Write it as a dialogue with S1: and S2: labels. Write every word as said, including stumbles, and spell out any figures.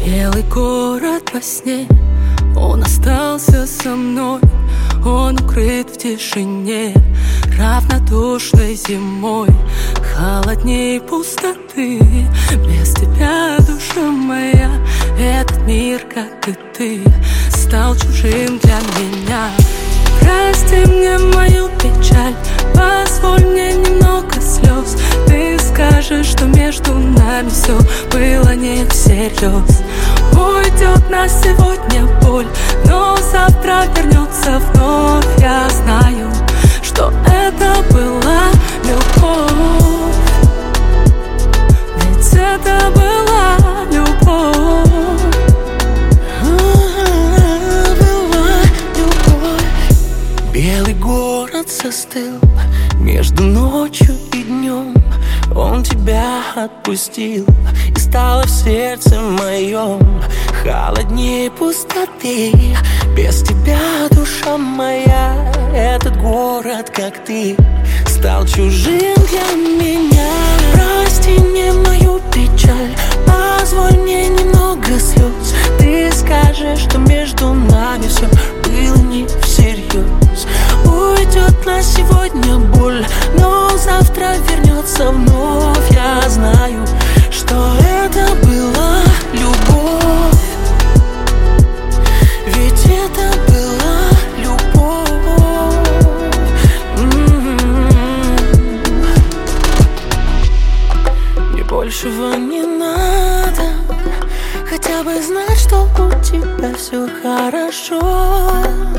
S1: Белый город во сне, он остался со мной. Он укрыт в тишине, равнодушной зимой. Холодней пустоты, без тебя, душа моя. Этот мир, как и ты, стал чужим для меня. Прости мне мою печаль, позволь мне немного слез. Ты скажешь, что между нами все было не всерьез. Уйдет на сегодня боль, но завтра вернется вновь. Я знаю, что это была любовь, ведь это была любовь.
S2: Была любовь. Белый город застыл между ночью и днем. Он тебя отпустил, и стало в сердце моем холоднее пустоты. Без тебя, душа моя, этот город, как ты, стал чужим для меня. Прости мне мою печаль, позволь мне немного слез. Ты скажешь, что между нами все было не всерьез. Уйдет на сегодня боль, но завтра вернется вновь. Я знаю, что это была любовь, ведь это была любовь. М-м-м. Мне большего не надо, хотя бы знать, что у тебя все хорошо.